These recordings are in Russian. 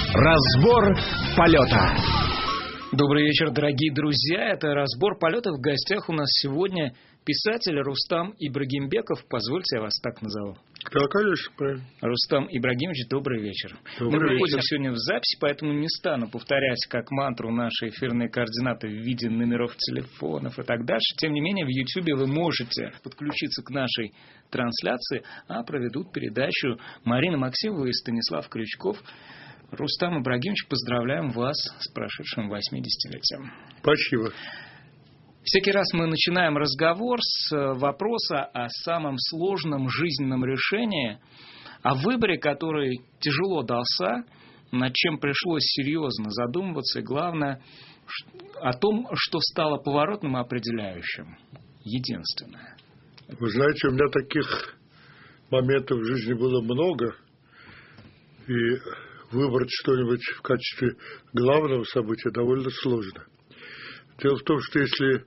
Разбор полета. Добрый вечер, дорогие друзья. Это «Разбор полета». В гостях у нас сегодня писатель Рустам Ибрагимбеков. Позвольте, я вас так назову. Да, конечно, правильно. Рустам Ибрагимович, добрый вечер. Добрый Мы выходим вечер. сегодня в запись, поэтому не стану повторять как мантру наши эфирные координаты в виде номеров телефонов и так дальше. Тем не менее, в YouTube вы можете подключиться к нашей трансляции, а проведут передачу Марина Максимова и Станислав Крючков. Рустам Ибрагимович, поздравляем вас с прошедшим 80-летием. Спасибо. Всякий раз мы начинаем разговор с вопроса о самом сложном жизненном решении, о выборе, который тяжело дался, над чем пришлось серьезно задумываться, и главное, о том, что стало поворотным и определяющим. Единственное. Вы знаете, у меня таких моментов в жизни было много, и выбрать что-нибудь в качестве главного события довольно сложно. Дело в том, что если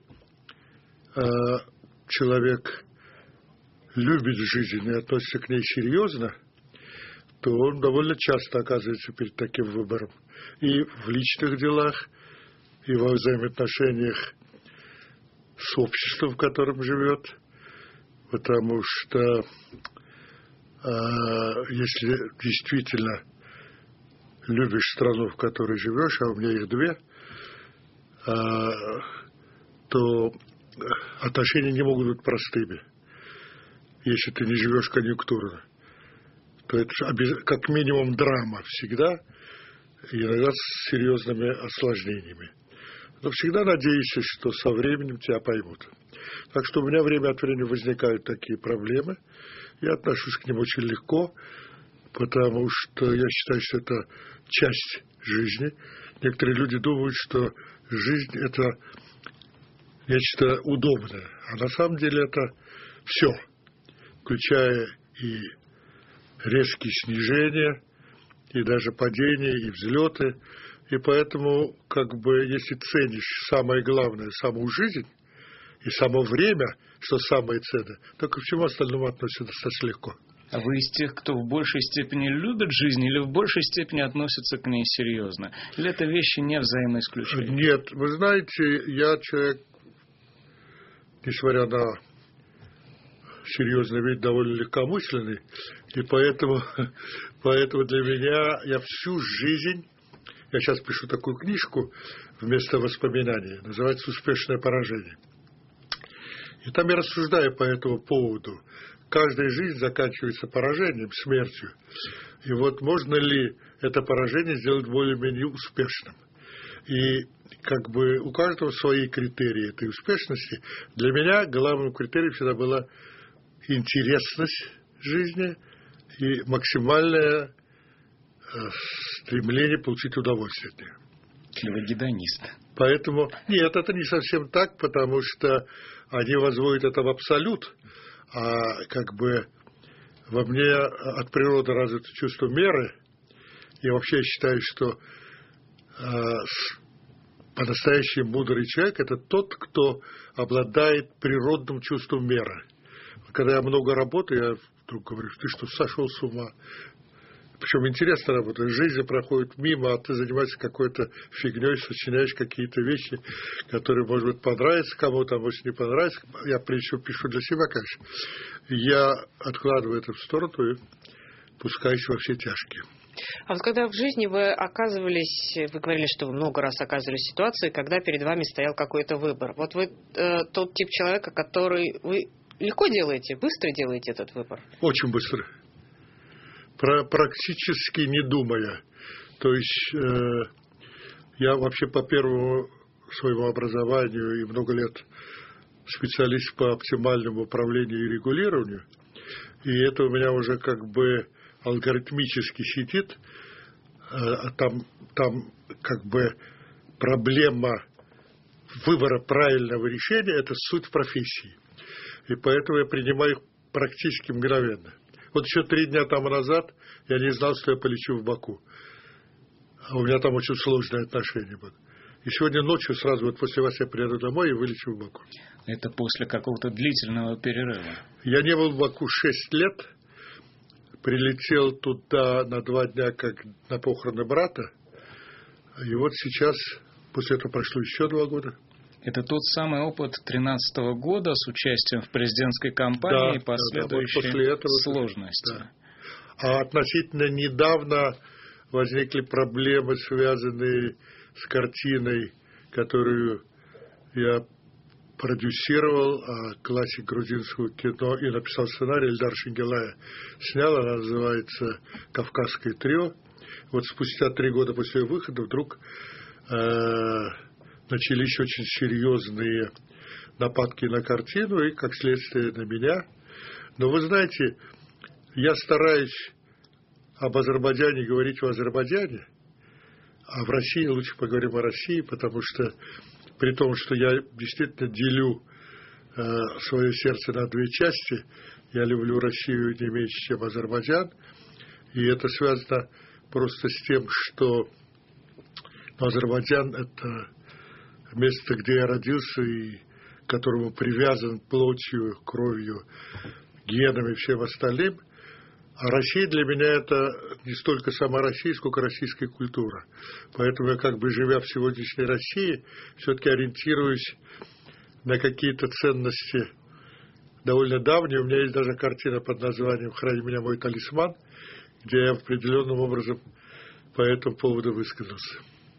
человек любит жизнь и относится к ней серьезно, то он довольно часто оказывается перед таким выбором. И в личных делах, и во взаимоотношениях с обществом, в котором живет. Потому что если действительно любишь страну, в которой живешь, а у меня их две, то отношения не могут быть простыми. Если ты не живешь конъюнктурно, то это как минимум драма всегда, и иногда с серьезными осложнениями. Но всегда надеешься, что со временем тебя поймут. Так что у меня время от времени возникают такие проблемы. Я отношусь к ним очень легко, потому что я считаю, что это часть жизни. Некоторые люди думают, что жизнь – это нечто удобное. А на самом деле это все, включая и резкие снижения, и даже падения, и взлеты. И поэтому, если ценишь самое главное, саму жизнь и само время, что самое ценное, то ко всему остальному относится достаточно легко. А вы из тех, кто в большей степени любит жизнь или в большей степени относится к ней серьезно? Или это вещи не взаимоисключающие? Нет, вы знаете, я человек, несмотря на серьезный вид, довольно легкомысленный, и поэтому для меня я всю жизнь, я сейчас пишу такую книжку вместо воспоминаний, называется «Успешное поражение». И там я рассуждаю по этому поводу. Каждая жизнь заканчивается поражением, смертью. И вот можно ли это поражение сделать более-менее успешным? И у каждого свои критерии этой успешности. Для меня главным критерием всегда была интересность жизни и максимальное стремление получить удовольствие от нее. Вы гедонист. Поэтому, нет, это не совсем так, потому что они возводят это в абсолют, а во мне от природы развито чувство меры. И вообще я считаю, что по-настоящему мудрый человек – это тот, кто обладает природным чувством меры. Когда я много работаю, я вдруг говорю, ты что, сошел с ума? Причем интересно работать. Жизнь проходит мимо, а ты занимаешься какой-то фигней, сочиняешь какие-то вещи, которые, может быть, понравятся кому-то, а может, не понравятся. Я прежде всего пишу для себя, конечно. Я откладываю это в сторону и пускаюсь во все тяжкие. А вот когда в жизни вы оказывались, вы говорили, что вы много раз оказывались в ситуации, когда перед вами стоял какой-то выбор. Вот вы тот тип человека, который вы легко делаете, быстро делаете этот выбор? Очень быстро. Практически не думая. То есть я вообще по первому своему образованию и много лет специалист по оптимальному управлению и регулированию. И это у меня уже алгоритмически сидит. Там проблема выбора правильного решения – это суть профессии. И поэтому я принимаю их практически мгновенно. Вот еще 3 дня тому назад я не знал, что я полечу в Баку. А у меня там очень сложные отношения были. И сегодня ночью сразу после вас я приеду домой и вылечу в Баку. Это после какого-то длительного перерыва? Я не был в Баку 6 лет. прилетел туда на 2 дня, как на похороны брата. И вот сейчас, после этого прошло еще 2 года. Это тот самый опыт 2013 года с участием в президентской кампании и последующие вот сложности. Да. А относительно недавно возникли проблемы, связанные с картиной, которую я продюсировал, классик грузинского кино, и написал сценарий, Эльдар Шенгелая снял, она называется «Кавказское трио». Вот спустя 3 года после ее выхода вдруг начались очень серьезные нападки на картину и, как следствие, на меня. Но вы знаете, я стараюсь об Азербайджане говорить в Азербайджане, а в России лучше поговорим о России, потому что при том, что я действительно делю свое сердце на 2 части, я люблю Россию не меньше, чем Азербайджан, и это связано просто с тем, что Азербайджан – это место, где я родился и к которому привязан плотью, кровью, генами и всем остальным. А Россия для меня это не столько сама Россия, сколько российская культура. Поэтому я, как бы живя в сегодняшней России, все-таки ориентируюсь на какие-то ценности довольно давние. У меня есть даже картина под названием «Храни меня, мой талисман», где я определенным образом по этому поводу высказался.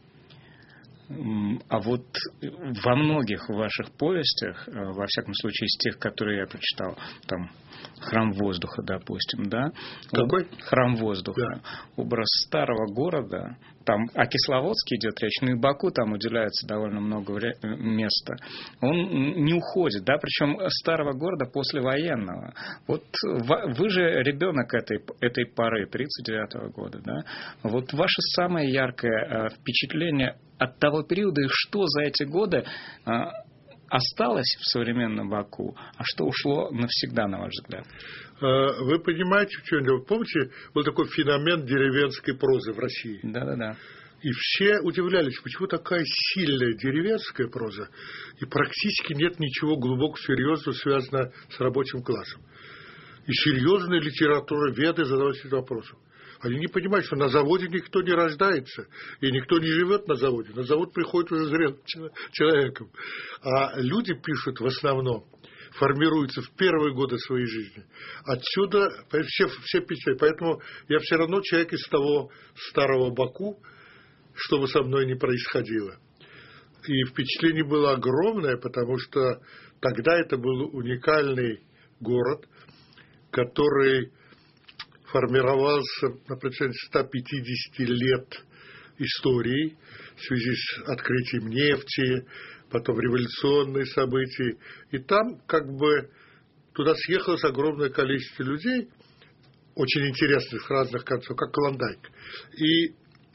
А вот во многих ваших повестях, во всяком случае из тех, которые я прочитал, там «Храм воздуха», допустим, да? Какой? «Храм воздуха». Да. Образ старого города, там о Кисловодске идет речь, но и Баку там уделяется довольно много места. Он не уходит, да, причем старого города послевоенного. Вот вы же ребенок этой поры, 1939 года, да? Вот ваше самое яркое впечатление от того периода, и что за эти годы осталось в современном Баку, а что ушло навсегда, на ваш взгляд? Вы понимаете, в чем дело? Помните, был такой феномен деревенской прозы в России? Да. И все удивлялись, почему такая сильная деревенская проза, и практически нет ничего глубоко серьезного, связанного с рабочим классом. И серьезная литература, веды задавались этим вопросом. Они не понимают, что на заводе никто не рождается, и никто не живет на заводе. На завод приходит уже зрелым человеком. А люди пишут в основном, формируются в первые годы своей жизни. Отсюда все печали. Поэтому я все равно человек из того старого Баку, что бы со мной ни происходило. И впечатление было огромное, потому что тогда это был уникальный город, который формировался на протяжении 150 лет истории в связи с открытием нефти, потом революционные события. И там как бы туда съехалось огромное количество людей, очень интересных с разных концов, как Клондайк. И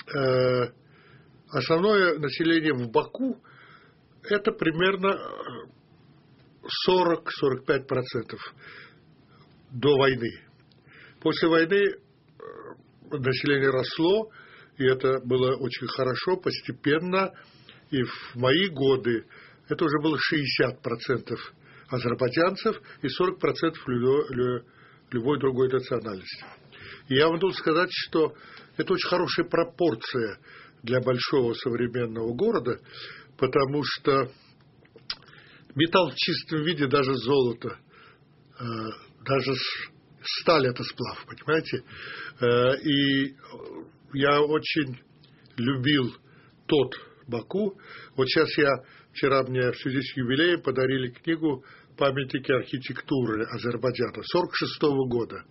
основное население в Баку это примерно 40-45% до войны. После войны население росло, и это было очень хорошо, постепенно. И в мои годы это уже было 60% азербайджанцев и 40% любой другой национальности. И я вам должен сказать, что это очень хорошая пропорция для большого современного города, потому что металл в чистом виде, даже золото, даже сталь – это сплав, понимаете? И я очень любил тот Баку. Вот сейчас вчера мне в связи с юбилеем подарили книгу «Памятники архитектуры Азербайджана» 1946 года.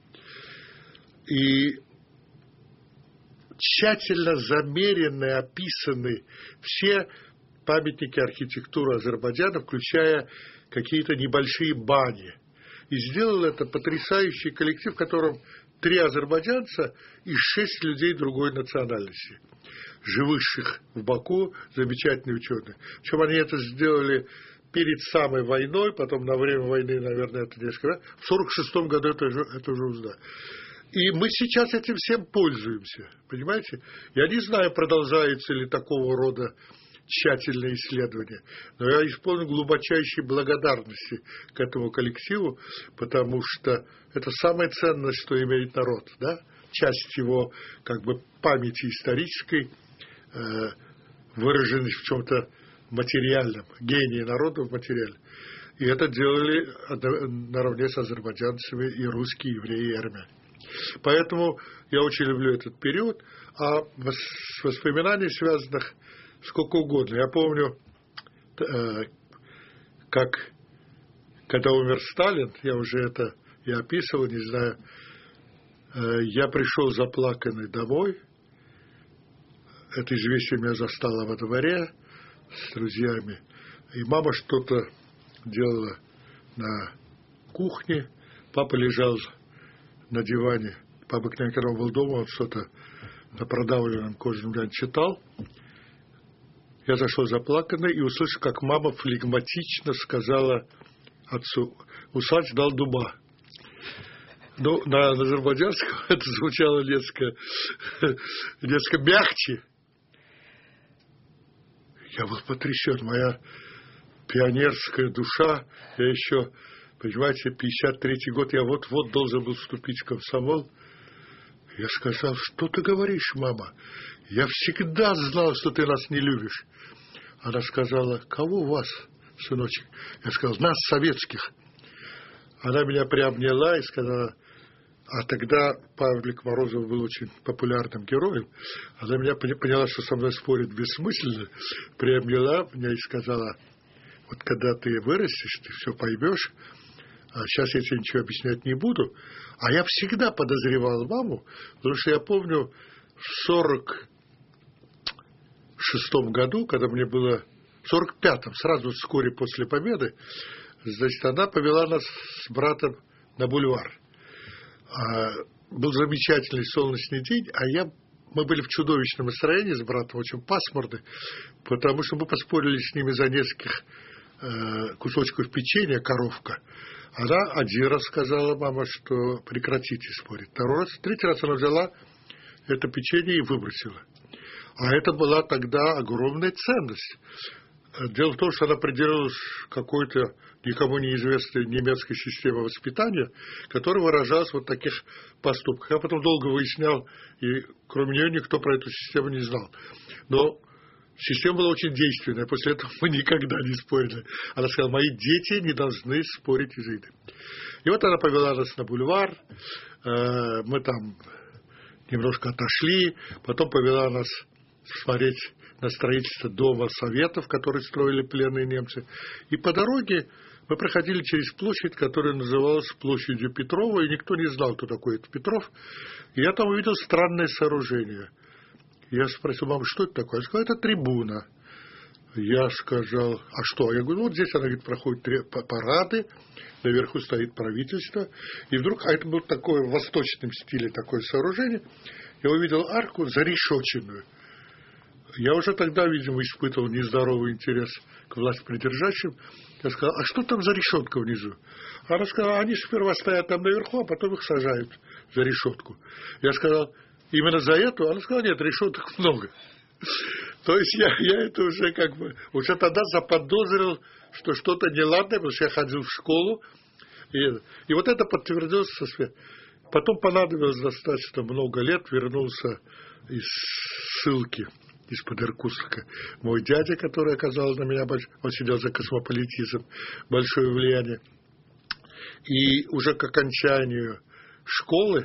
И тщательно замерены, описаны все памятники архитектуры Азербайджана, включая какие-то небольшие бани. И сделал это потрясающий коллектив, в котором 3 азербайджанца и 6 людей другой национальности, живущих в Баку, замечательные ученые. Причем они это сделали перед самой войной, потом на время войны, наверное, это несколько раз. В 1946 году это уже узнали. И мы сейчас этим всем пользуемся, понимаете? Я не знаю, продолжается ли такого рода тщательное исследование. Но я исполнен глубочайшей благодарности к этому коллективу, потому что это самое ценное, что имеет народ, да? Часть его как бы памяти исторической, выраженной в чем-то материальном, гении народа в материале. И это делали наравне с азербайджанцами и русские, и евреи, и армяне. Поэтому я очень люблю этот период, а воспоминаний, связанных сколько угодно. Я помню, как когда умер Сталин, я уже это и описывал, не знаю, я пришел заплаканный домой. Это известие меня застало во дворе с друзьями. И мама что-то делала на кухне. Папа лежал на диване. По обыкновению, когда он был дома, он что-то на продавленном кожаном диване читал. Я зашел заплаканный и услышал, как мама флегматично сказала отцу: «Усач дал дуба». Ну, на азербайджанском это звучало несколько мягче. Я был потрясен. Моя пионерская душа, я еще, понимаете, 53-й год, я вот-вот должен был вступить в комсомол. Я сказал: «Что ты говоришь, мама? Я всегда знал, что ты нас не любишь». Она сказала: «Кого вас, сыночек?» Я сказал: «Нас, советских». Она меня приобняла и сказала, а тогда Павлик Морозов был очень популярным героем, она меня поняла, что со мной спорить бессмысленно, приобняла меня и сказала: «Вот когда ты вырастешь, ты все поймешь, а сейчас я тебе ничего объяснять не буду». А я всегда подозревал маму, потому что я помню в 46-м году, когда мне было, в 45-м, сразу вскоре после победы, значит, она повела нас с братом на бульвар. Был замечательный солнечный день, мы были в чудовищном настроении с братом, очень пасмурны, потому что мы поспорили с ними за нескольких кусочков печенья, коровка. Она один раз сказала, мама, что прекратите спорить. Второй раз, третий раз она взяла это печенье и выбросила. А это была тогда огромная ценность. Дело в том, что она придерживалась какой-то никому неизвестной немецкой системы воспитания, которая выражалась в вот таких поступках. Я потом долго выяснял, и кроме нее никто про эту систему не знал. Но система была очень действенная, после этого мы никогда не спорили. Она сказала: «Мои дети не должны спорить из-за еды». И вот она повела нас на бульвар, мы там немножко отошли, потом повела нас смотреть на строительство Дома Советов, который строили пленные немцы. И по дороге мы проходили через площадь, которая называлась площадью Петрова, и никто не знал, кто такой этот Петров. И я там увидел странное сооружение. Я спросил маму: «Что это такое?» Она сказала: «Это трибуна». Я сказал: «А что?» Я говорю: «Вот здесь», она говорит, проходят парады, наверху стоит правительство. И вдруг, а это было такое в восточном стиле такое сооружение, я увидел арку зарешоченную. Я уже тогда, видимо, испытывал нездоровый интерес к властепридержащим. Я сказал: «А что там за решетка внизу?» Она сказала: «Они сперва стоят там наверху, а потом их сажают за решетку». Я сказал: «Именно за эту?» Она сказала: «Нет, решеток много». То есть я это уже как бы уже тогда заподозрил, что что-то неладное, потому что я ходил в школу. И вот это подтвердилось со света. Потом понадобилось достаточно много лет, вернулся из ссылки из-под Иркутска мой дядя, который оказал на меня, он сидел за космополитизм, большое влияние. И уже к окончанию школы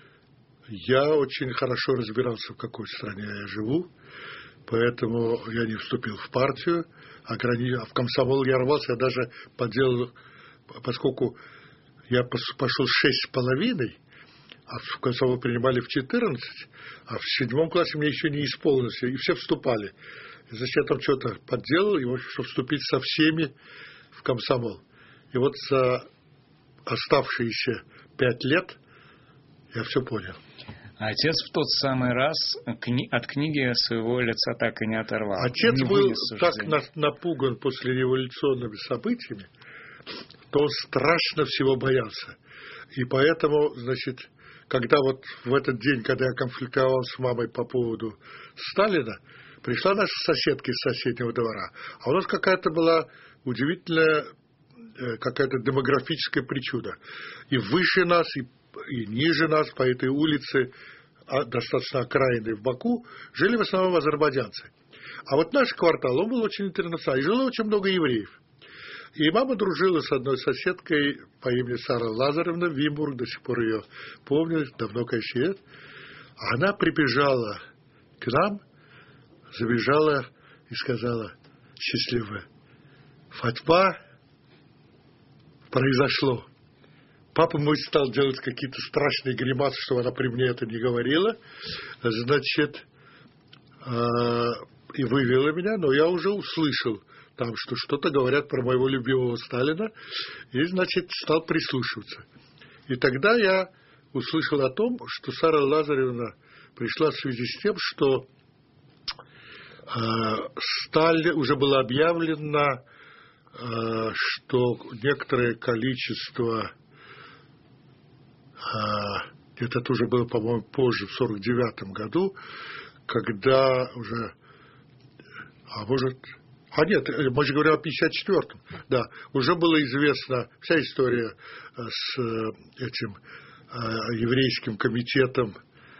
я очень хорошо разбирался, в какой стране я живу, поэтому я не вступил в партию, а в комсомол я рвался, я даже поделал, поскольку я пошел 6,5, а в комсомол принимали в 14, а в 7 классе мне еще не исполнилось, и все вступали. И значит, я там что-то подделал, и, чтобы вступить со всеми в комсомол. И вот за оставшиеся 5 лет я все понял. Отец в тот самый раз от книги своего лица так и не оторвал. Отец был так напуган после революционными событиями, что он страшно всего боялся. И поэтому, значит, когда вот в этот день, когда я конфликтовал с мамой по поводу Сталина, Пришла наша соседка из соседнего двора, а у нас какая-то была удивительная какая-то демографическая причуда. И выше нас, и ниже нас по этой улице, достаточно окраинной в Баку, жили в основном азербайджанцы. А вот наш квартал, он был очень интернациональный, и жило очень много евреев. И мама дружила с одной соседкой по имени Сара Лазаревна Вимбург, до сих пор ее помню, давно, конечно, нет. Она прибежала к нам, забежала и сказала счастливая: Фатьма, произошло. Папа мой стал делать какие-то страшные гримасы, чтобы она при мне это не говорила. Значит, и вывела меня, но я уже услышал там, что что-то говорят про моего любимого Сталина, и, значит, стал прислушиваться. И тогда я услышал о том, что Сара Лазаревна пришла в связи с тем, что Сталин уже было объявлено, что некоторое количество, это уже было, по-моему, позже, в 1949 году, когда уже, нет, мы же говорим о 1954-м, да, уже было известно вся история с этим еврейским комитетом,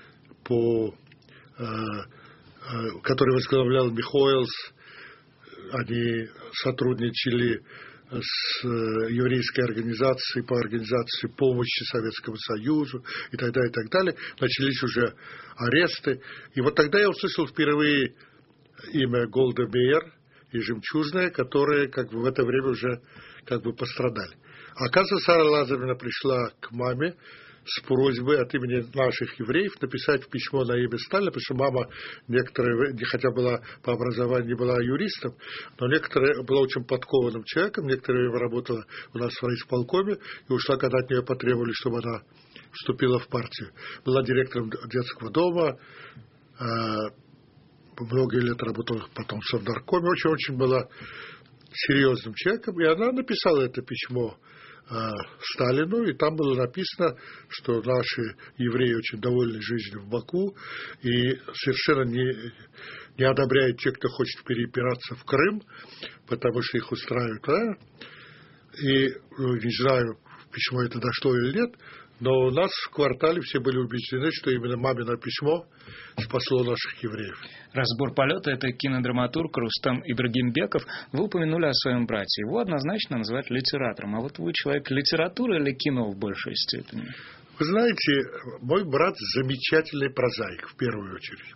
который возглавлял Михоэлс. Они сотрудничали с еврейской организацией по организации помощи Советскому Союзу и так далее, и так далее. Начались уже аресты. И вот тогда я услышал впервые имя Голда Меир и «Жемчужная», которые как бы в это время уже как бы пострадали. Оказывается, Сара Лазаревна пришла к маме с просьбой от имени наших евреев написать письмо на имя Сталина, потому что мама хотя была по образованию не была юристом, но была очень подкованным человеком, некоторое время работала у нас в райисполкоме и ушла, когда от нее потребовали, чтобы она вступила в партию. Была директором детского дома, многие лет работала потом в Совнаркоме, очень была серьезным человеком, и она написала это письмо Сталину, и там было написано, что наши евреи очень довольны жизнью в Баку и совершенно не одобряют тех, кто хочет перебираться в Крым, потому что их устраивает. И не знаю, письмо это дошло или нет, но у нас в квартале все были убеждены, что именно мамино письмо спасло наших евреев. «Разбор полета» — это кинодраматург Рустам Ибрагимбеков. Вы упомянули о своем брате. Его однозначно называют литератором. А вот вы человек литературы или кино в большей степени? Вы знаете, мой брат замечательный прозаик, в первую очередь.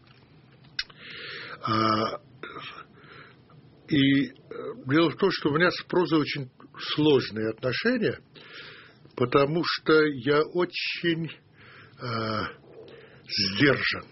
И дело в том, что у меня с прозой очень сложные отношения, потому что я очень сдержан.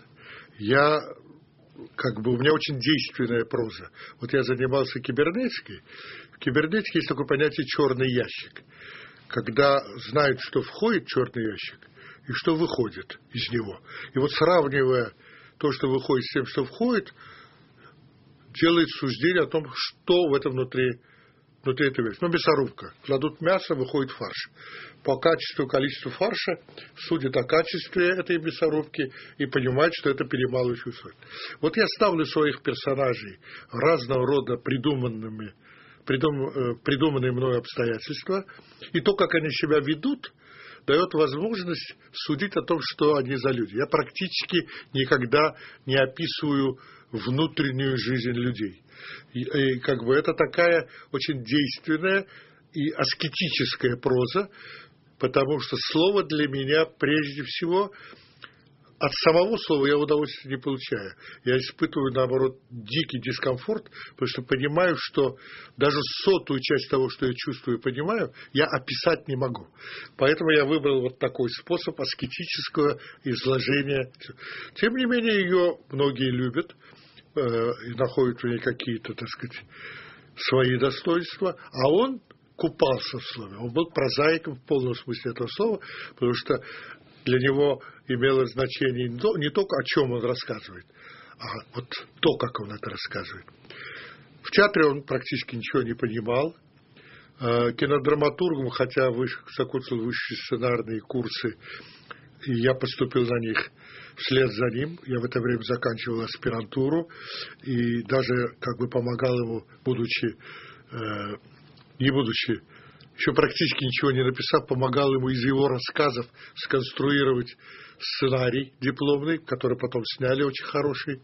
У меня очень действенная проза. Вот я занимался кибернетикой. В кибернетике есть такое понятие «черный ящик». Когда знают, что входит в черный ящик и что выходит из него. И вот сравнивая то, что выходит, с тем, что входит, делает суждение о том, что в этом внутри этого есть. Мясорубка. Кладут мясо, выходит фарш. По качеству, количеству фарша судят о качестве этой мясорубки и понимают, что это перемалывающий слой. Вот я ставлю своих персонажей в разного рода придуманные мною обстоятельства, и то, как они себя ведут, дает возможность судить о том, что они за люди. Я практически никогда не описываю внутреннюю жизнь людей. И это такая очень действенная и аскетическая проза, потому что слово для меня прежде всего, от самого слова я удовольствия не получаю. Я испытываю, наоборот, дикий дискомфорт, потому что понимаю, что даже 100-ю часть того, что я чувствую и понимаю, я описать не могу. Поэтому я выбрал вот такой способ аскетического изложения. Тем не менее, ее многие любят и находят в ней какие-то, так сказать, свои достоинства, а он купался в слове. Он был прозаиком в полном смысле этого слова, потому что для него имело значение не только о чем он рассказывает, а вот то, как он это рассказывает. В театре он практически ничего не понимал. Кинодраматургом, хотя закончил высшие сценарные курсы, и я поступил на них вслед за ним. Я в это время заканчивал аспирантуру и даже как бы помогал ему, не будучи, еще практически ничего не написав, помогал ему из его рассказов сконструировать сценарий дипломный, который потом сняли очень хороший.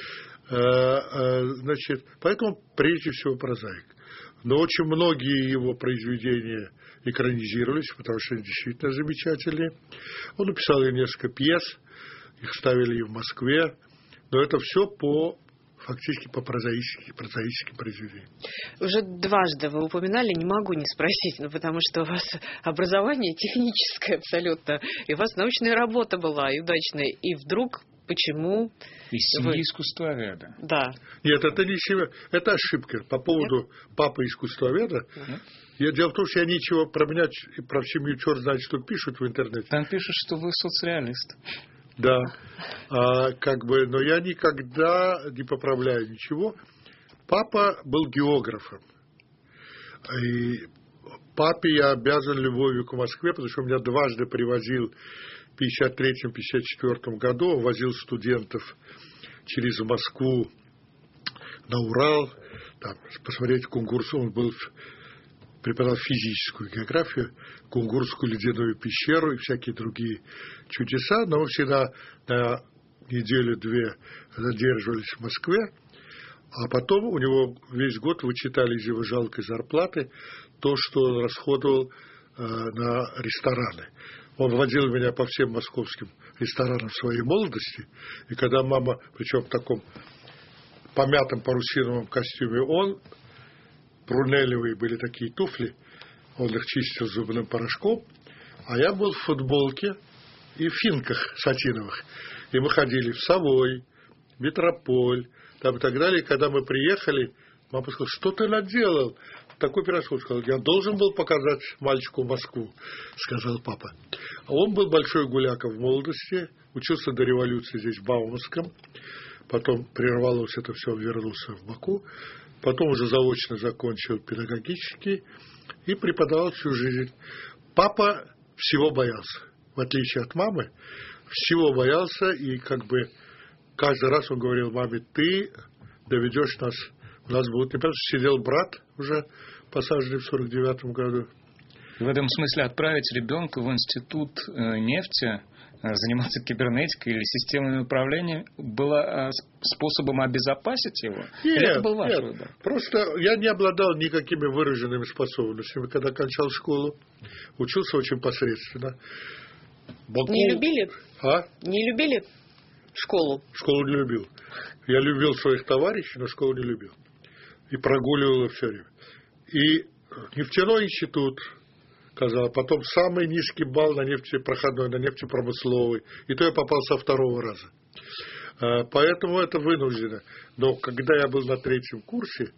Значит, поэтому прежде всего прозаик. Но очень многие его произведения экранизировались, потому что они действительно замечательные. Он написал и несколько пьес, их ставили и в Москве, но это все фактически по прозаическим произведениям. Уже дважды вы упоминали, не могу не спросить, потому что у вас образование техническое абсолютно, и у вас научная работа была и удачная, и вдруг почему... Из семьи искусствоведа. Да. Нет, это не семья, это ошибка. По поводу папы искусствоведа, дело в том, что я ничего про меня и про семью черт знает, что пишут в интернете. Там пишут, что вы соцреалист. Да, но я никогда не поправляю ничего. Папа был географом. И папе я обязан любовью к Москве, потому что он меня дважды привозил в 1953-1954 году, он возил студентов через Москву на Урал, там, посмотреть Кунгурсу, он преподавал физическую географию, Кунгурскую ледяную пещеру и всякие другие чудеса, но мы всегда на неделю-две задерживались в Москве, а потом у него весь год вычитали из его жалкой зарплаты то, что он расходовал на рестораны. Он водил меня по всем московским ресторанам своей молодости, и когда мама, причем в таком помятом парусиновом костюме, брунелевые были такие туфли, он их чистил зубным порошком, а я был в футболке и в финках сатиновых. И мы ходили в Совой, Метрополь, там и так далее. И когда мы приехали, мама сказала: что ты наделал? Такой пирожок. Сказал: я должен был показать мальчику Москву, сказал папа. А он был большой гуляка в молодости, учился до революции здесь в Бауманском, потом прервалось это все, вернулся в Баку. Потом уже заочно закончил педагогический и преподавал всю жизнь. Папа всего боялся. В отличие от мамы, всего боялся. И каждый раз он говорил маме: ты доведешь нас, у нас будет непонятно. Сидел брат, уже посаженный в 1949 году. В этом смысле отправить ребенка в институт нефти, заниматься кибернетикой или системами управления было способом обезопасить его? Нет, или это был ваш выбор? Просто я не обладал никакими выраженными способностями. Когда кончал школу, учился очень посредственно. Баку... Не любили? Не любили школу? Школу не любил. Я любил своих товарищей, но школу не любил. И прогуливал ее все время. И нефтяной институт, казалось, потом самый низкий балл на нефтепроходной, на нефтепромысловый. И то я попал со второго раза. Поэтому это вынуждено. Но когда я был на 3-м курсе,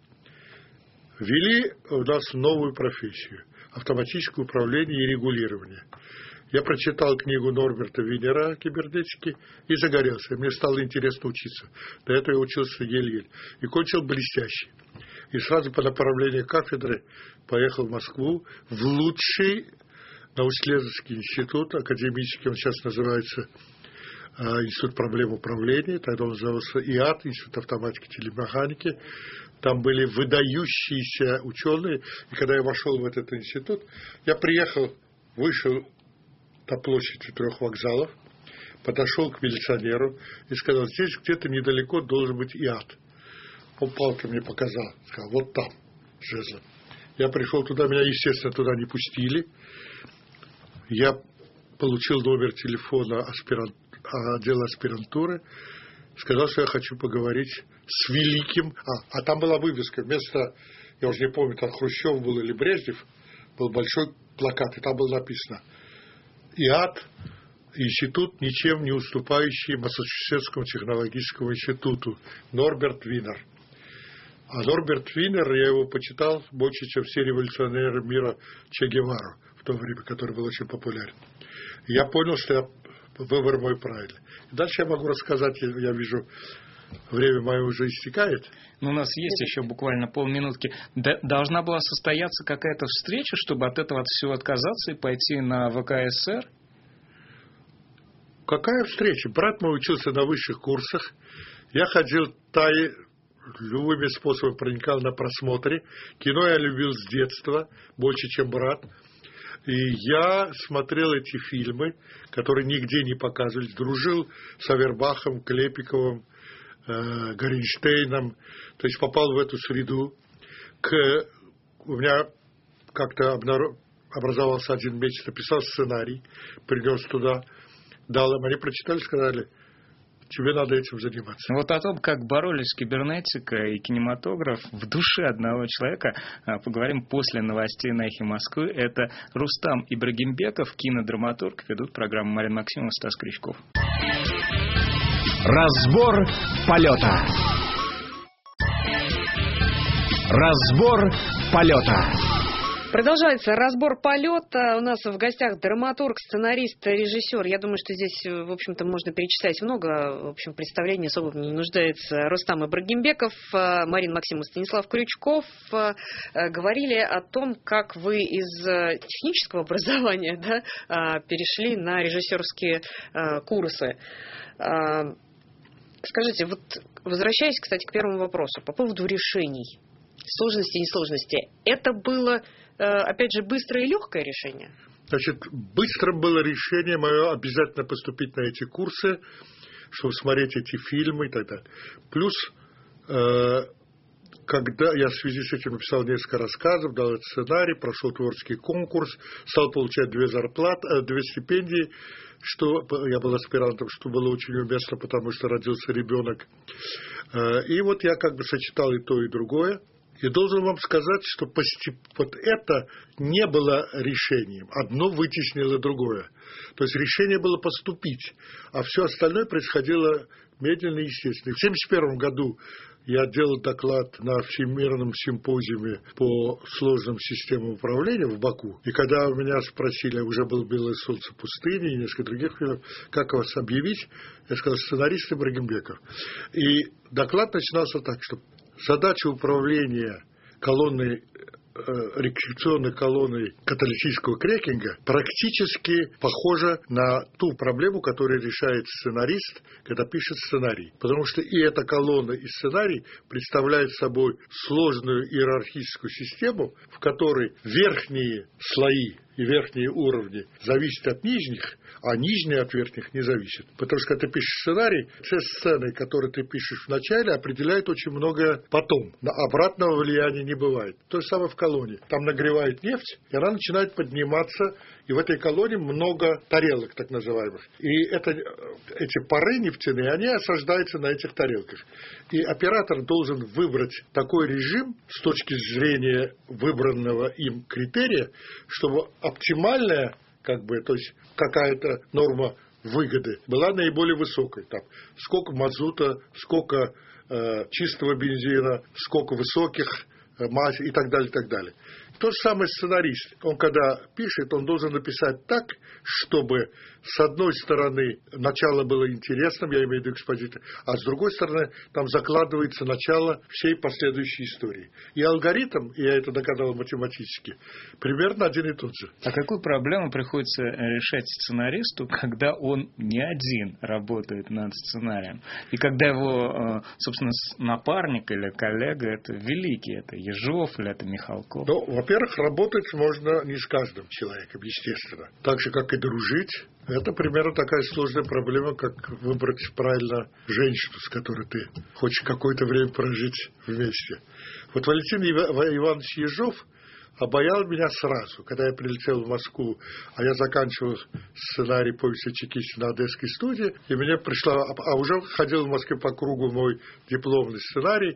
ввели у нас новую профессию – автоматическое управление и регулирование. Я прочитал книгу Норберта Винера о кибернетике и загорелся. Мне стало интересно учиться. До этого я учился еле-еле. И кончил блестяще. И сразу по направлению кафедры поехал в Москву в лучший научно-исследовательский институт, академический, он сейчас называется Институт проблем управления, тогда он назывался ИАТ, Институт автоматики и телемеханики. Там были выдающиеся ученые. И когда я вошел в этот институт, я вышел на площадь 4 вокзалов, подошел к милиционеру и сказал: здесь где-то недалеко должен быть ИАТ. Он палкой мне показал, сказал: вот там, жезлом. Я пришел туда, меня, естественно, туда не пустили. Я получил номер телефона отдела аспирантуры, сказал, что я хочу поговорить с великим... А там была вывеска, вместо, я уже не помню, там Хрущев был или Брежнев, был большой плакат, и там было написано: ИАТ, институт, ничем не уступающий Массачусетскому технологическому институту, Норберт Винер. А Норберт Винер, я его почитал больше, чем все революционеры мира Че Гевару в то время, который был очень популярен. И я понял, что выбор мой правильный. И дальше я могу рассказать, я вижу, время мое уже истекает. Но у нас есть еще буквально полминутки. Должна была состояться какая-то встреча, чтобы от этого всего отказаться и пойти на ВКСР? Какая встреча? Брат мой учился на высших курсах. Я ходил любыми способами проникал на просмотре. Кино я любил с детства, больше, чем брат. И я смотрел эти фильмы, которые нигде не показывались. Дружил с Авербахом, Клепиковым, Горенштейном. То есть попал в эту среду. У меня как-то образовался один месяц, написал сценарий, принес туда, дал им. Они прочитали, сказали: тебе надо этим заниматься. Вот о том, как боролись кибернетика и кинематограф в душе одного человека, поговорим после новостей на Эхе Москвы. Это Рустам Ибрагимбеков, кинодраматург, ведут программу Марина Максимова, Стас Крючков. Разбор полета. Разбор полета. Продолжается разбор полета. У нас в гостях драматург, сценарист, режиссер. Я думаю, что здесь, в общем-то, можно перечислять много. В общем, представление особо не нуждается. Рустам Ибрагимбеков, Марина Максимова, Станислав Крючков. Говорили о том, как вы из технического образования, перешли на режиссерские курсы. Скажите, вот возвращаясь, кстати, к первому вопросу по поводу решений, сложности и несложности, это было, опять же, быстрое и легкое решение? Значит, быстро было решение мое обязательно поступить на эти курсы, чтобы смотреть эти фильмы и так далее. Плюс, когда я в связи с этим написал несколько рассказов, дал этот сценарий, прошел творческий конкурс, стал получать 2 стипендии, что я был аспирантом, что было очень уместно, потому что родился ребенок. И вот я как бы сочетал и то, и другое. И должен вам сказать, что вот это не было решением. Одно вытеснило другое. То есть решение было поступить, а все остальное происходило медленно и естественно. В 1971 году я делал доклад на Всемирном симпозиуме по сложным системам управления в Баку. И когда у меня спросили, уже было «Белое солнце пустыни» и несколько других фильмов, как вас объявить, я сказал: сценарист Ибрагимбеков. И доклад начинался так, что задача управления реквизиционной колонной каталитического крекинга практически похожа на ту проблему, которую решает сценарист, когда пишет сценарий. Потому что и эта колонна, и сценарий представляют собой сложную иерархическую систему, в которой верхние слои и верхние уровни зависят от нижних, а нижние от верхних не зависят. Потому что когда ты пишешь сценарий, все сцены, которые ты пишешь в начале, определяют очень многое потом. Обратного влияния не бывает. То же самое в колонне. Там нагревает нефть, и она начинает подниматься, и в этой колонне много тарелок, так называемых. И эти пары нефтяные, они осаждаются на этих тарелках. И оператор должен выбрать такой режим с точки зрения выбранного им критерия, чтобы оптимальная, то есть какая-то норма выгоды была наиболее высокой. Там, сколько мазута, сколько чистого бензина, сколько высоких масс и так далее, и так далее. То же самое сценарист. Он, когда пишет, он должен написать так, чтобы с одной стороны начало было интересным, я имею в виду экспозиции, а с другой стороны там закладывается начало всей последующей истории. И алгоритм, и я это доказал математически, примерно один и тот же. А какую проблему приходится решать сценаристу, когда он не один работает над сценарием? И когда его, собственно, напарник или коллега, это великий, это Ежов или это Михалков? Ну, во-первых, работать можно не с каждым человеком, естественно. Так же, как и дружить. Это примерно такая сложная проблема, как выбрать правильно женщину, с которой ты хочешь какое-то время прожить вместе. Вот Валентин Иванович Ежов обаял меня сразу. Когда я прилетел в Москву, а я заканчивал сценарий повести Чекистина на Одесской студии, и мне пришла, а уже ходил в Москве по кругу мой дипломный сценарий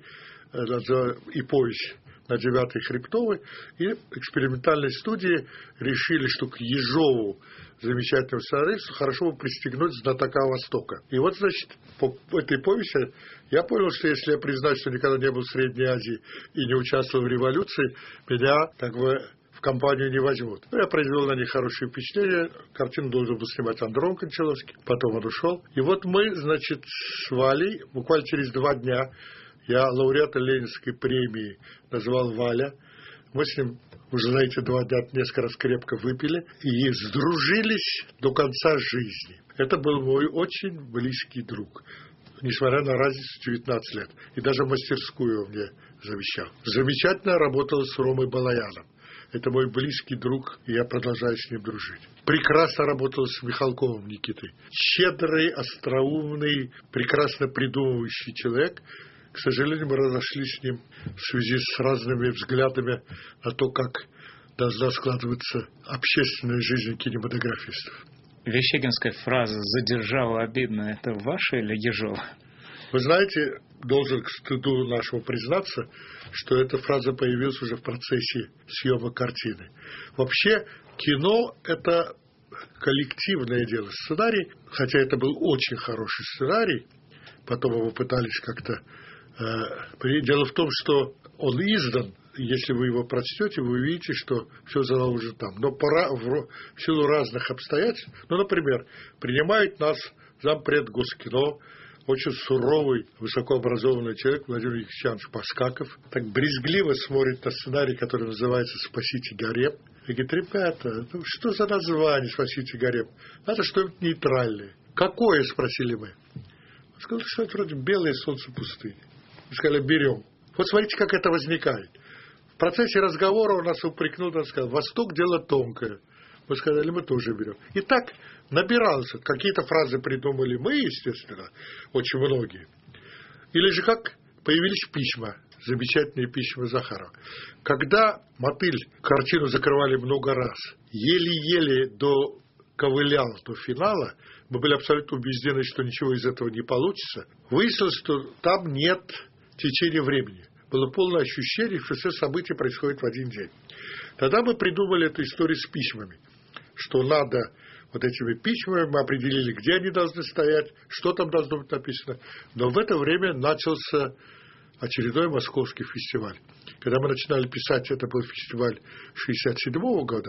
и повесть на 9-й Хребтовой, и экспериментальной студии решили, что к Ежову, замечательному сценаристу, хорошо бы пристегнуть знатока Востока. И вот, значит, по этой повести я понял, что если я признаю, что никогда не был в Средней Азии и не участвовал в революции, меня в компанию не возьмут. Я произвел на них хорошее впечатление. Картину должен был снимать Андрон Кончаловский, потом он ушел. И вот мы, значит, с Валей буквально через 2 дня, я лауреата Ленинской премии назвал Валя. Мы с ним уже за эти 2 дня несколько раз крепко выпили и сдружились до конца жизни. Это был мой очень близкий друг, несмотря на разницу 19 лет. И даже мастерскую он мне завещал. Замечательно работал с Ромой Балаяном. Это мой близкий друг, и я продолжаю с ним дружить. Прекрасно работал с Михалковым Никитой. Щедрый, остроумный, прекрасно придумывающий человек. К сожалению, мы разошлись с ним в связи с разными взглядами на то, как должна складываться общественная жизнь кинематографистов. Верещагинская фраза «задержава обидно» — это ваша или Ежова? Вы знаете, должен к стыду нашему признаться, что эта фраза появилась уже в процессе съемок картины. Вообще, кино – это коллективное дело. Сценарий, хотя это был очень хороший сценарий, потом его пытались как-то... Дело в том, что он издан. Если вы его прочтете, вы увидите, что все заложено там. Но в силу разных обстоятельств, например, принимает нас зампред Госкино, очень суровый, высокообразованный человек Владимир Евгеньевич Паскаков, так брезгливо смотрит на сценарий, который называется «Спасите гарем». И говорит: ребята, что за название «Спасите гарем»? Надо что-нибудь нейтральное. Какое, спросили мы. Он сказал, что это вроде «Белое солнце пустыни». Мы сказали: берем. Вот смотрите, как это возникает. В процессе разговора он нас упрекнул, он сказал: Восток – дело тонкое. Мы сказали: мы тоже берем. И так набиралось. Какие-то фразы придумали мы, естественно, очень многие. Или же как появились письма, замечательные письма Захарова. Когда «Мотыль» картину закрывали много раз, еле-еле доковылял до финала, мы были абсолютно убеждены, что ничего из этого не получится. Выяснилось, что там нет течения времени. Было полное ощущение, что все события происходят в один день. Тогда мы придумали эту историю с письмами, что надо вот этими письмами, мы определили, где они должны стоять, что там должно быть написано. Но в это время начался очередной московский фестиваль. Когда мы начинали писать, это был фестиваль 1967 года,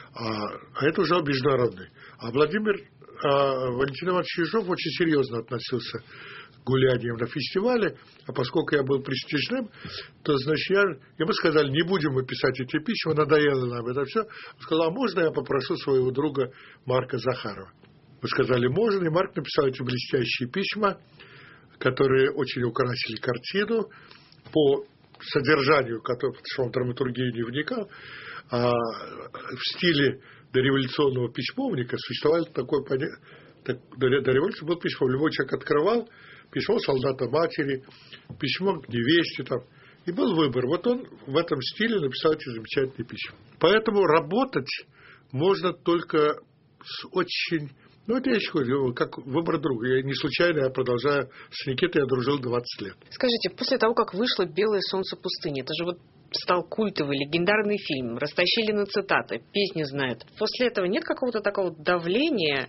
а это уже международный. А Валентин Иванович Ежов очень серьезно относился к гуляниям на фестивале, а поскольку я был престижным, то, значит, ему сказали: не будем мы писать эти письма, надоело нам это все. Он сказал: а можно я попрошу своего друга Марка Захарова? Мы сказали: можно, и Марк написал эти блестящие письма, которые очень украсили картину по содержанию, потому что он в драматургию не вникал, а в стиле дореволюционного письмовника существовало такое понятие. До революции было письмо, любой человек открывал, письмо солдата матери, письмо к невесте там, и был выбор. Вот он в этом стиле написал эти замечательные письма. Поэтому работать можно только с очень... это я еще говорю, как выбор друга. Я не случайно, я продолжаю с Никитой, я дружил 20 лет. Скажите, после того, как вышло «Белое солнце пустыни», это же стал культовый, легендарный фильм, растащили на цитаты, песни знают. После этого нет какого-то такого давления,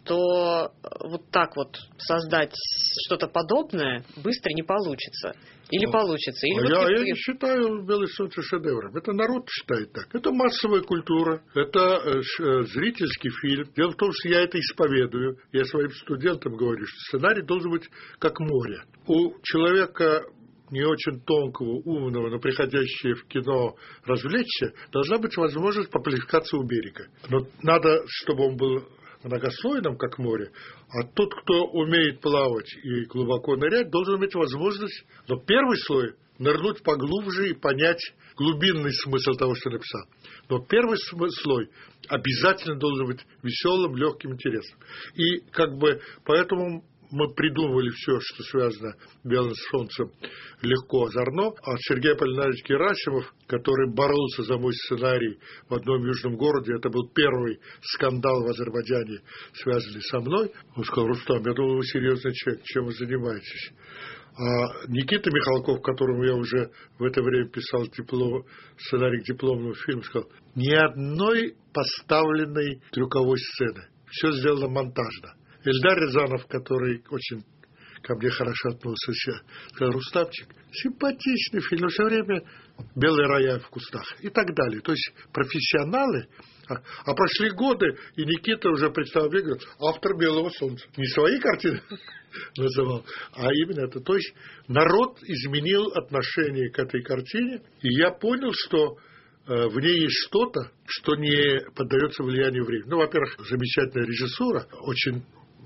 что вот так вот создать что-то подобное быстро не получится? Или получится? Или я не считаю «Белое солнце» шедевром. Это народ считает так. Это массовая культура, это зрительский фильм. Дело в том, что я это исповедую. Я своим студентам говорю, что сценарий должен быть как море. У человека не очень тонкого, умного, но приходящего в кино развлечься, должна быть возможность поплескаться у берега. Но надо, чтобы он был многослойным, как море, а тот, кто умеет плавать и глубоко нырять, должен иметь возможность, но первый слой нырнуть поглубже и понять глубинный смысл того, что написал. Но первый слой обязательно должен быть веселым, легким, интересным. И поэтому мы придумывали все, что связано с «Белым солнцем», легко, озорно. А Сергей Аполлинарович Герасимов, который боролся за мой сценарий в одном южном городе, это был первый скандал в Азербайджане, связанный со мной, он сказал: Рустам, я думал, вы серьезный человек, чем вы занимаетесь? А Никита Михалков, которому я уже в это время писал сценарий к дипломному фильму, сказал: ни одной поставленной трюковой сцены. Все сделано монтажно. Эльдар Рязанов, который очень ко мне хорошо относился, сказал: Рустамчик, симпатичный фильм, но все время белый рояль в кустах и так далее. То есть профессионалы. А прошли годы, и Никита уже представил, говорит, автор «Белого солнца». Не свои картины называл, а именно это. То есть народ изменил отношение к этой картине, и я понял, что в ней есть что-то, что не поддается влиянию времени. Во-первых, замечательная режиссура, очень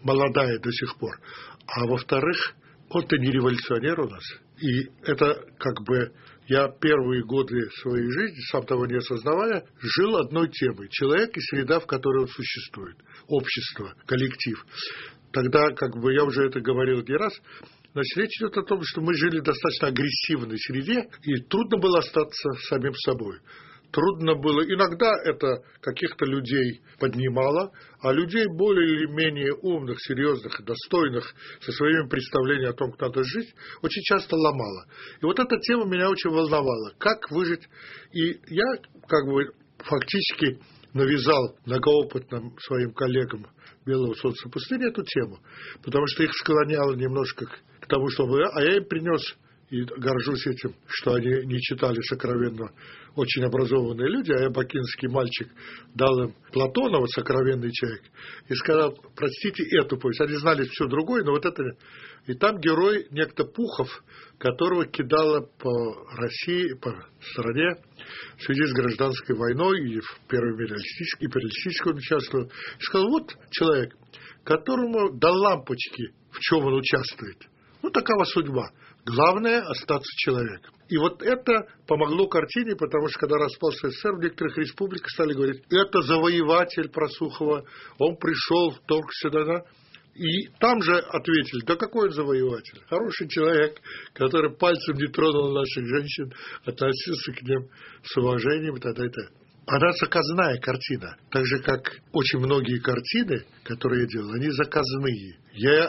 молодая до сих пор. А во-вторых, он-то не революционер у нас. И это я первые годы своей жизни, сам того не осознавая, жил одной темой. Человек и среда, в которой он существует. Общество, коллектив. Тогда, я уже это говорил не раз, значит, речь идет о том, что мы жили в достаточно агрессивной среде, и трудно было остаться самим собой. Трудно было, иногда это каких-то людей поднимало, а людей более или менее умных, серьезных, достойных, со своими представлениями о том, как надо жить, очень часто ломало. И вот эта тема меня очень волновала. Как выжить? И я фактически навязал многоопытным своим коллегам Белого солнца пустыни эту тему, потому что их склоняло немножко к тому, чтобы... А я им принес, и горжусь этим, что они не читали сокровенно, очень образованные люди, а я, бакинский мальчик, дал им Платонова, сокровенный человек, и сказал: простите эту повесть. Они знали все другое, но вот это... И там герой некто Пухов, которого кидало по России, по стране в связи с гражданской войной, и в Первой империалистической он участвовал. И сказал: вот человек, которому до лампочки, в чем он участвует. Такова судьба. Главное – остаться человеком. И вот это помогло картине, потому что, когда распался СССР, в некоторых республиках стали говорить: это завоеватель Просухова, он пришел только сюда. И там же ответили: да какой он завоеватель? Хороший человек, который пальцем не тронул наших женщин, относился к ним с уважением и т.д. Она заказная картина. Так же, как очень многие картины, которые я делал, они заказные. Я,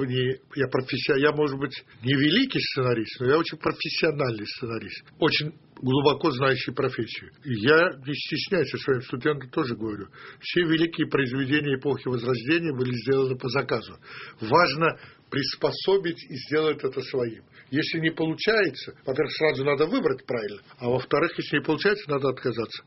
может быть, не великий сценарист, но я очень профессиональный сценарист. Очень глубоко знающий профессию. И я не стесняюсь, своим студентам тоже говорю. Все великие произведения эпохи Возрождения были сделаны по заказу. Важно приспособить и сделать это своим. Если не получается, во-первых, сразу надо выбрать правильно, а во-вторых, если не получается, надо отказаться.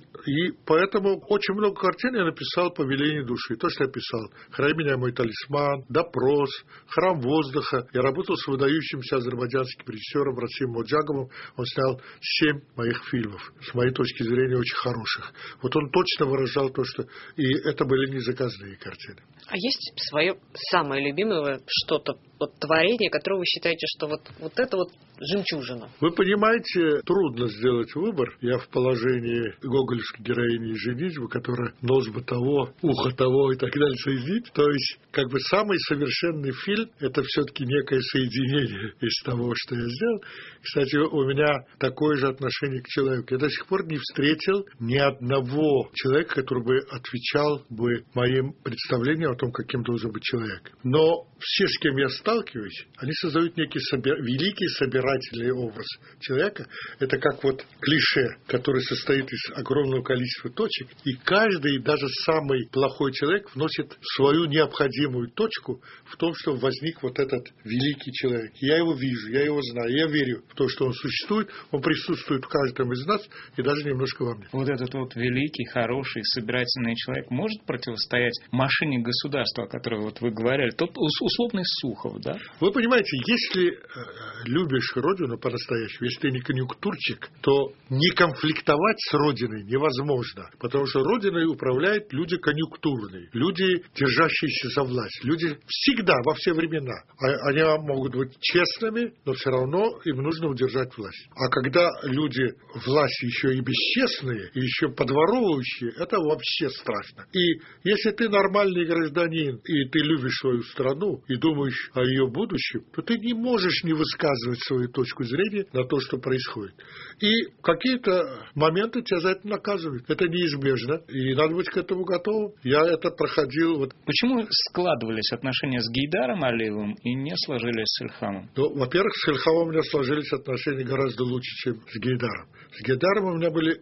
И поэтому очень много картин я написал по велению души. То, что я писал: «Храни меня, мой талисман», «Допрос», «Храм воздуха». Я работал с выдающимся азербайджанским режиссером Расимом Оджаговым. Он снял 7 моих фильмов, с моей точки зрения, очень хороших. Вот он точно выражал то, что... И это были не заказные картины. А есть свое самое любимое что-то, творение, которое вы считаете, что вот это жемчужина? Вы понимаете, трудно сделать выбор. Я в положении гоголевской героини «Женитьбы», которая нос бы того, ухо того и так далее соединить. То есть, самый совершенный фильм – это все-таки некое соединение из того, что я сделал. Кстати, у меня такое же отношение к человеку. Я до сих пор не встретил ни одного человека, который бы отвечал бы моим представлениям о том, каким должен быть человек. Но все, с кем я сталкиваюсь, они создают некий великий собирательный образ человека. Это как клише, который состоит из огромного количества точек, и каждый, даже самый плохой человек, вносит свою необходимую точку в том, что возник этот великий человек. Я его вижу, я его знаю, я верю в то, что он существует, он присутствует в каждом из нас и даже немножко во мне. Вот этот великий, хороший, собирательный человек может противостоять машине государства, о которой вы говорили, тот условный Сухов, да? Вы понимаете, если любишь Родину по-настоящему, если ты не конъюнктурчик, то не конфликтовать с Родиной невозможно, потому что Родиной управляют люди конъюнктурные, люди, держащиеся за власть, люди всегда, во все времена. Они могут быть честными, но все равно им нужно удержать власть. А когда люди власти еще и бесчестные, и еще подворовывающие, это вообще страшно. И если ты нормальный гражданин, и ты любишь свою страну, и думаешь о ее будущем, то ты не можешь не высказывать свою точку зрения на то, что происходит. И какие-то моменты тебя за это наказывают. Это неизбежно, и надо быть к этому готовым. Я это проходил. Почему складывались отношения с Гейдаром Алиевым и не сложились с Ильхамом? Во-первых, с Ильхамом у меня сложились отношения гораздо лучше, чем с Гейдаром. С Гейдаром у меня были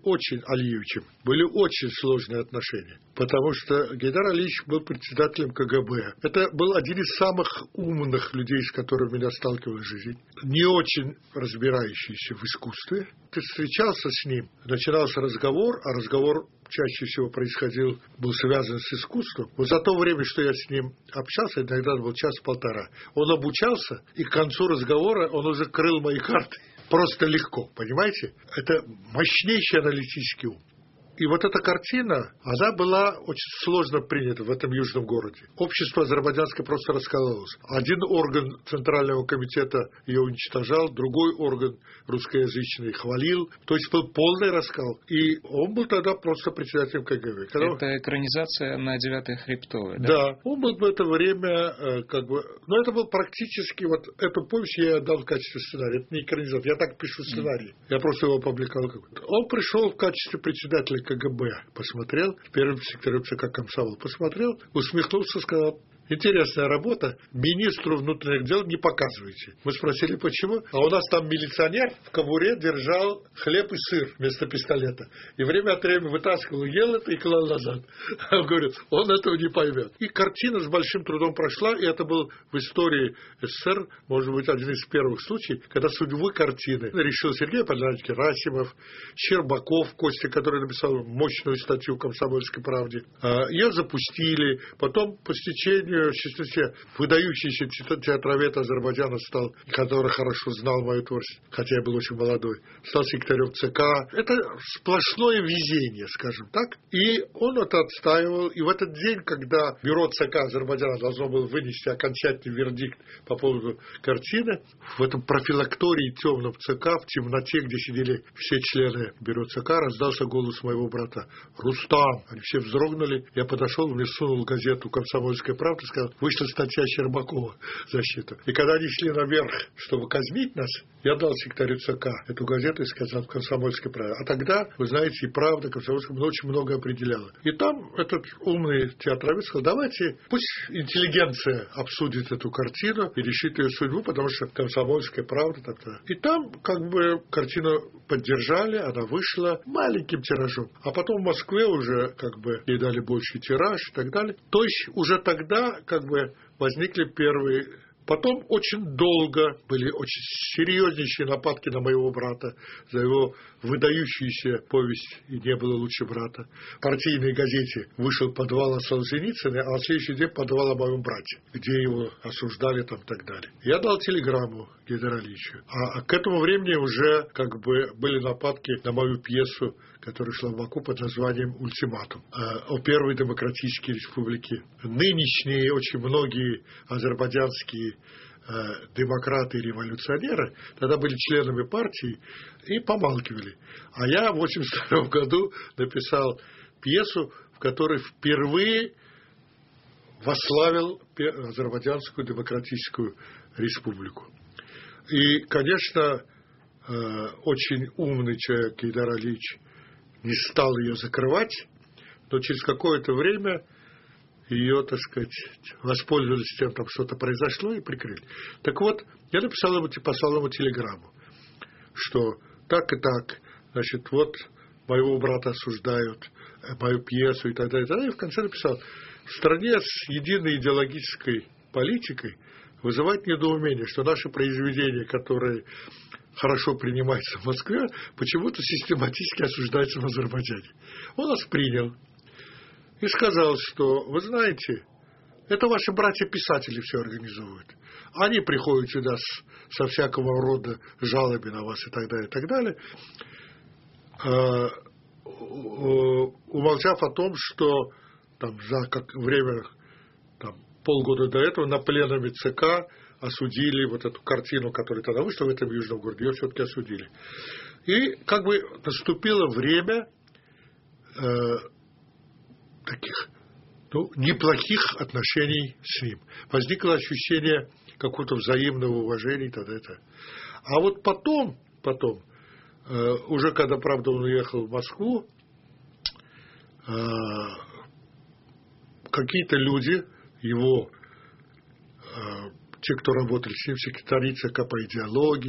очень сложные отношения, потому что Гейдар Алиевич был председателем КГБ. Это был один из самых умных людей, с которыми меня сталкивалась в жизни. Не очень разбирающийся в искусстве. Ты встречался с ним, начинался разговор, а разговор чаще всего был связан с искусством. Вот за то время, что я с ним общался, иногда был час-полтора, он обучался, и к концу разговора он уже крыл мои карты. Просто легко, понимаете? Это мощнейший аналитический ум. И вот эта картина, она была очень сложно принята в этом южном городе. Общество азербайджанское просто раскололось. Один орган Центрального комитета ее уничтожал, другой орган русскоязычный хвалил. То есть был полный раскол. И он был тогда просто председателем КГБ. Это экранизация на 9-й Хребтовой, да? Да. Он был в это время но это был практически, вот эту повесть я отдал в качестве сценария. Это не экранизация. Я так пишу сценарий. Я просто его опубликовал. Он пришел в качестве председателя КГБ, посмотрел, первым секретарем ЦК комсомол, посмотрел, усмехнулся, сказал: интересная работа, министру внутренних дел не показывайте. Мы спросили, почему. А у нас там милиционер в кобуре держал хлеб и сыр вместо пистолета. И время от времени вытаскивал, ел это и клал назад. Он говорит, он этого не поймет. И картина с большим трудом прошла, и это был в истории СССР, может быть, один из первых случаев, когда судьбу картины решил Сергей Павлович Герасимов, Щербаков, Костя, который написал мощную статью в «Комсомольской правде». Ее запустили, потом по стечению выдающийся театровед Азербайджана стал, который хорошо знал мою творчество, хотя я был очень молодой, стал секретарем ЦК. Это сплошное везение, скажем так. И он это отстаивал. И в этот день, когда бюро ЦК Азербайджана должно было вынести окончательный вердикт по поводу картины, в этом профилактории темном ЦК, в темноте, где сидели все члены бюро ЦК, раздался голос моего брата: «Рустам!» Они все вздрогнули. Я подошел, мне сунул газету «Комсомольская правда», сказал, вышла статья Щербакова «Защита». И когда они шли наверх, чтобы казнить нас, я дал секретарю ЦК эту газету и сказал в «Комсомольской правде». А тогда, вы знаете, и правда, «Комсомольская» очень много определяла. И там этот умный театровед сказал, давайте, пусть интеллигенция обсудит эту картину и решит ее судьбу, потому что «Комсомольская правда». И там картину поддержали, она вышла маленьким тиражом. А потом в Москве уже ей дали больший тираж и так далее. То есть уже тогда возникли первые. Потом очень долго были очень серьезнейшие нападки на моего брата за его выдающуюся повесть «И не было лучше брата». В партийной газете вышел подвал о Солженицыне, а на следующий день подвал о моем брате, где его осуждали и так далее. Я дал телеграмму Гайдару Алиевичу. А к этому времени уже были нападки на мою пьесу, которая шла в Баку под названием «Ультиматум» о Первой Демократической Республике. Нынешние очень многие азербайджанские демократы и революционеры тогда были членами партии и помалкивали. А я в 1982 году написал пьесу, в которой впервые восславил Азербайджанскую Демократическую Республику. И, конечно, очень умный человек Гайдар Алиевич не стал ее закрывать, но через какое-то время ее, воспользовались тем, там что-то произошло, и прикрыли. Так вот, я послал ему телеграмму, что так и так, вот моего брата осуждают, мою пьесу и так далее. И в конце написал, в стране с единой идеологической политикой вызывает недоумение, что наши произведения, которые хорошо принимаются в Москве, почему-то систематически осуждаются в Азербайджане. Он нас принял и сказал, что, вы знаете, это ваши братья-писатели все организовывают. Они приходят сюда со всякого рода жалобами на вас и так далее, и так далее. Умолчав о том, что за время, полгода до этого на пленуме ЦК осудили вот эту картину, которая тогда вышла в этом южном городе, ее все-таки осудили. И наступило время таких неплохих отношений с ним. Возникло ощущение какого-то взаимного уважения и т.д. А вот потом, уже когда, правда, он уехал в Москву, какие-то люди, его, те, кто работали с ним, секретари ЦК по идеологии,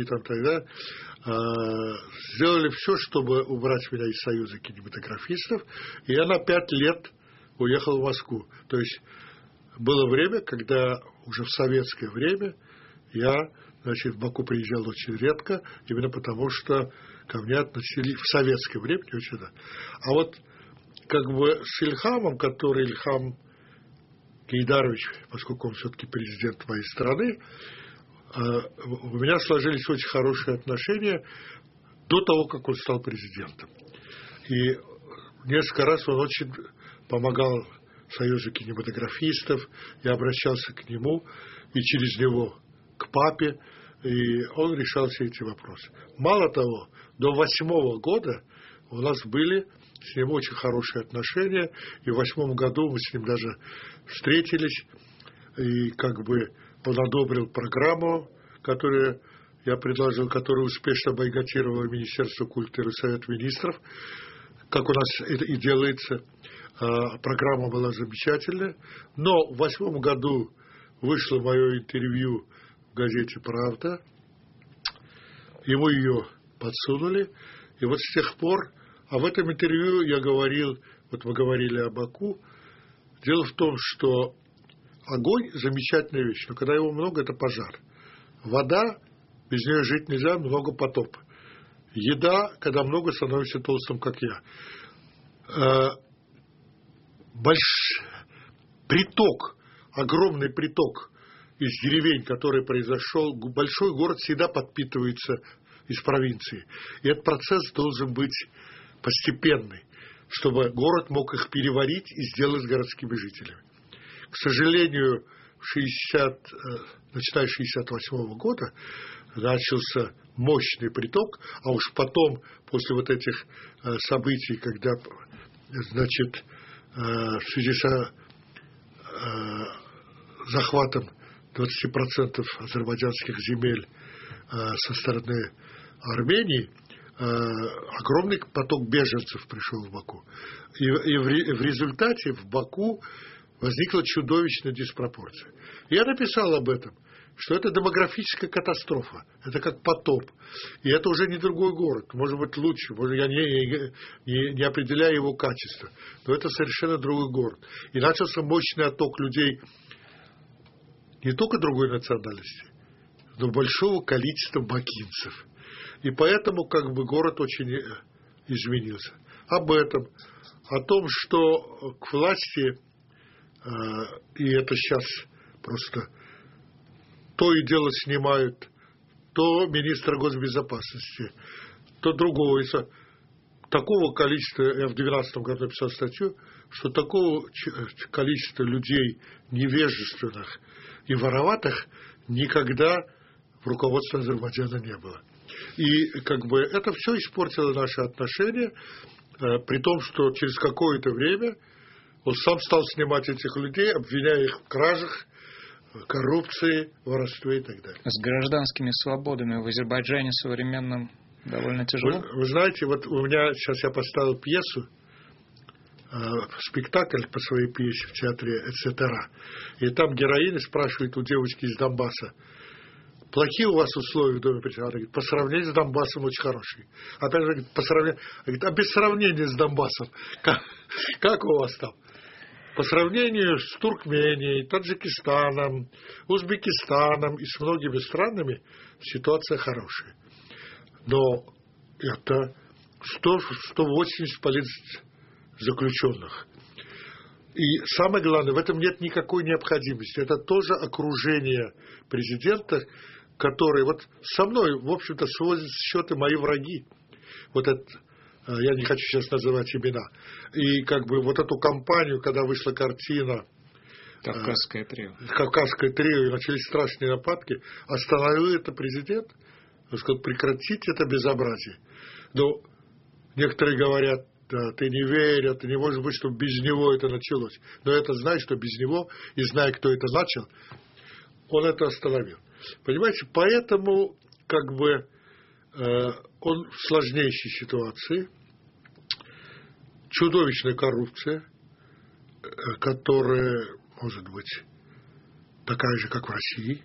сделали все, чтобы убрать меня из Союза кинематографистов, и я на 5 лет уехал в Москву. То есть было время, когда уже в советское время я, в Баку приезжал очень редко, именно потому что ко мне относились в советское время не очень. А вот с Ильхамом, который Ильхам Гайдарович, поскольку он все-таки президент моей страны, у меня сложились очень хорошие отношения до того, как он стал президентом. И несколько раз он очень помогал Союзу кинематографистов. Я обращался к нему и через него к папе, и он решал все эти вопросы. Мало того, до 2008 года у нас были с ним очень хорошие отношения, и в 2008 году мы с ним даже встретились, и как бы он одобрил программу, которую я предложил, которую успешно бойкотировало Министерство культуры и Совет Министров, как у нас это и делается. Программа была замечательная, но в 2008 году вышло мое интервью в газете «Правда», ему ее подсунули, и вот с тех пор, а в этом интервью я говорил, вот мы говорили о Баку, дело в том, что огонь – замечательная вещь, но когда его много – это пожар. Вода, без нее жить нельзя, много потоп. Еда, когда много, становится толстым, как я. Приток, огромный приток из деревень, который произошел, большой город всегда подпитывается из провинции. И этот процесс должен быть постепенный, чтобы город мог их переварить и сделать городскими жителями. К сожалению, начиная с 1968 года начался мощный приток, а уж потом, после вот этих событий, когда, значит, в связи с захватом 20% азербайджанских земель со стороны Армении, огромный поток беженцев пришел в Баку. И в результате в Баку возникла чудовищная диспропорция. Я написал об этом, что это демографическая катастрофа, это как потоп. И это уже не другой город, может быть лучше, может, я не определяю его качество, но это совершенно другой город. И начался мощный отток людей не только другой национальности, но большого количества бакинцев. И поэтому как бы город очень изменился. Об этом, о том, что к власти, и это сейчас просто то и дело снимают, то министра госбезопасности, то другого. Такого количества, я в 2012 году написал статью, что такого количества людей невежественных и вороватых никогда в руководстве Азербайджана не было. И как бы это все испортило наши отношения, при том, что через какое-то время он сам стал снимать этих людей, обвиняя их в кражах, коррупции, воровстве и так далее. С гражданскими свободами в Азербайджане современном довольно тяжело. Вы знаете, вот у меня сейчас я поставил пьесу, спектакль по своей пьесе в театре «Эцетера». И там героиня спрашивает у девочки из Донбасса: плохие у вас условия в доме причины? Она говорит: по сравнению с Донбассом очень хорошие. Опять же, говорит, а без сравнения с Донбассом, как у вас там? По сравнению с Туркменией, Таджикистаном, Узбекистаном и с многими странами ситуация хорошая. Но это 180 политзаключенных. И самое главное, в этом нет никакой необходимости. Это тоже окружение президента, который вот со мной, в общем-то, сводит счеты мои враги. Вот это, я не хочу сейчас называть имена. И как бы вот эту кампанию, когда вышла картина «Кавказское трио», и начались страшные нападки, остановил это президент, он сказал: прекратите это безобразие. Но некоторые говорят: да, ты не веришь, ты не может быть, чтобы без него это началось. Но это знай, что без него, и зная, кто это начал, он это остановил. Понимаете, поэтому как бы он в сложнейшей ситуации, чудовищная коррупция, которая может быть такая же, как в России.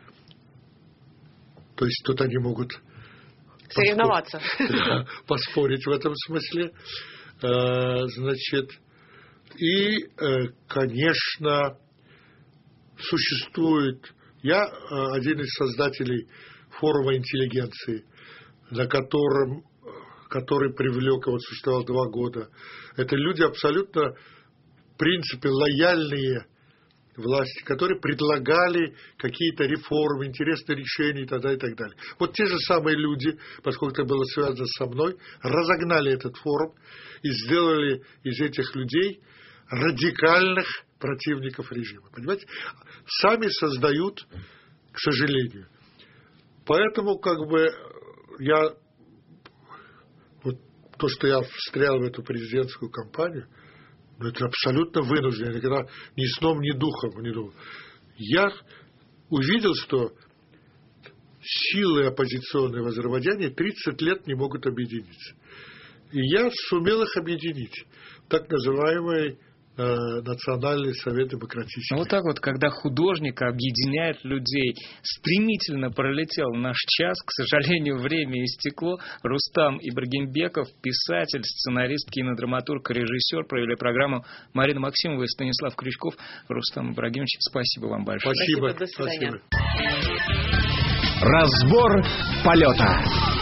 То есть тут они могут соревноваться. Поспорить в этом смысле. Значит, и, конечно, существует... Я один из создателей форума интеллигенции, который привлек, вот существовал 2 года. Это люди абсолютно, в принципе, лояльные власти, которые предлагали какие-то реформы, интересные решения и так далее, и так далее. Вот те же самые люди, поскольку это было связано со мной, разогнали этот форум и сделали из этих людей радикальных противников режима. Понимаете? Сами создают, к сожалению. Поэтому, то, что я встрял в эту президентскую кампанию, это абсолютно вынужденно. Я никогда ни сном, ни духом не думал. Я увидел, что силы оппозиционные в Азербайджане 30 лет не могут объединиться. И я сумел их объединить. Так называемый Национальный совет демократический. Вот так вот, когда художник объединяет людей, стремительно пролетел наш час, к сожалению, время истекло. Рустам Ибрагимбеков, писатель, сценарист, кинодраматург, режиссер, провели программу Марина Максимова и Станислав Крючков. Рустам Ибрагимович, спасибо вам большое. Спасибо. До свидания. Разбор полета.